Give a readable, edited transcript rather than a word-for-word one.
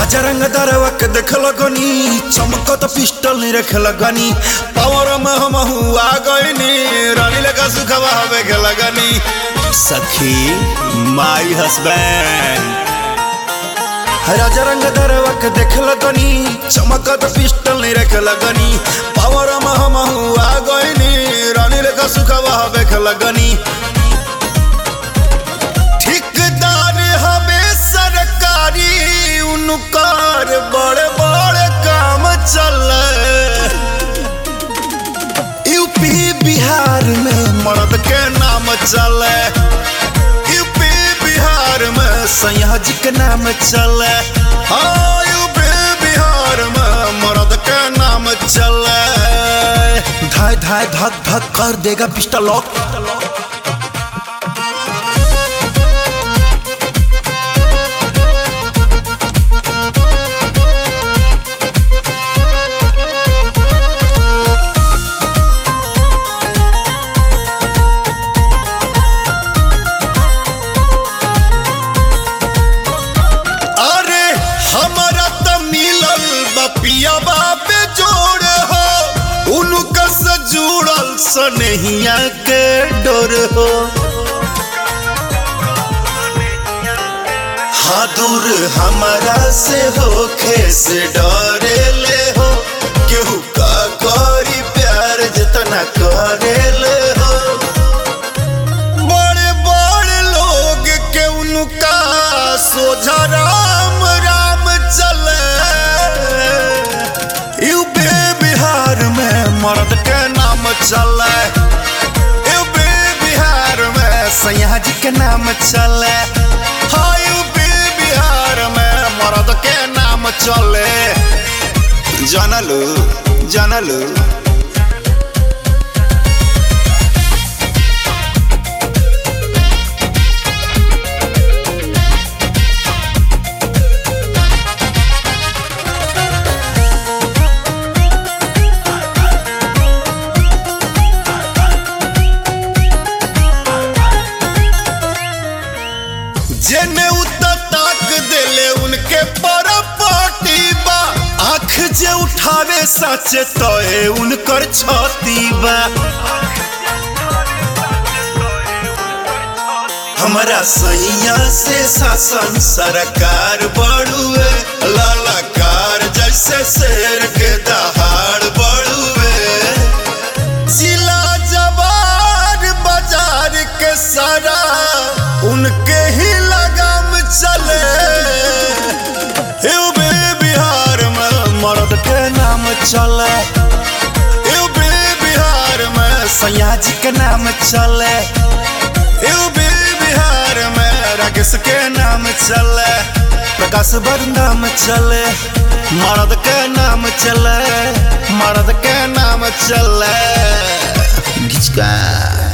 राजा रंग दरवा के देख लगनी, चमकत पिस्टल नहीं रखे लगनी, पावर में हम आ गईनी, रानी लगा सुखवा हवे के लगनी। सखी माई हस्बैंड राजा रंग दरवा के देख लगनी, चमकत पिस्टल नहीं रखे लगनी, पावर में हम आ गईनी, रानी लगा सुखवा हवे के लगनी। ठेकेदार हवे सरकारी, उनकार बड़े बड़े काम चले। यूपी बिहार में मर्द के नाम चले, यूपी बिहार में सैया जी के नाम चले। हाँ यूपी बिहार में मर्द के नाम चले। धाय धाय धक धक कर देगा पिस्टल लॉक। पिया बापे जोड़ हो, उनका से जुड़ल सनहिया के डोर हो। हाँ दूर हमारा से होखे से डरे ले हो, केहू का करी प्यार जितना करे ले हो। बड़े बड़े लोग के उनका सोझा राम राम चले। यूपी बिहार में मर्द के नाम चले, यूपी बिहार में सैया जी के नाम चले। हाँ यूपी बिहार में मर्द के नाम चले। जानलू जानलू जेने उता ताक देले उनके परपाटी बा, आँख जे उठावे सचे तोए उनकर छाती बा। हमारा सैया से शासन सरकार बड़ुए, लालाकार जैसे शेर के दहाड़ बड़ुए। जिला जवार बाजार के सारा उनके ही लगाम चले। यूपी बिहार में मर्द के नाम चले, यूपी बिहार में सैया जी के नाम चले, यूपी बिहार में राकेश के नाम चले, प्रकाश नाम चले। मर्द के नाम चले, मर्द के नाम चले।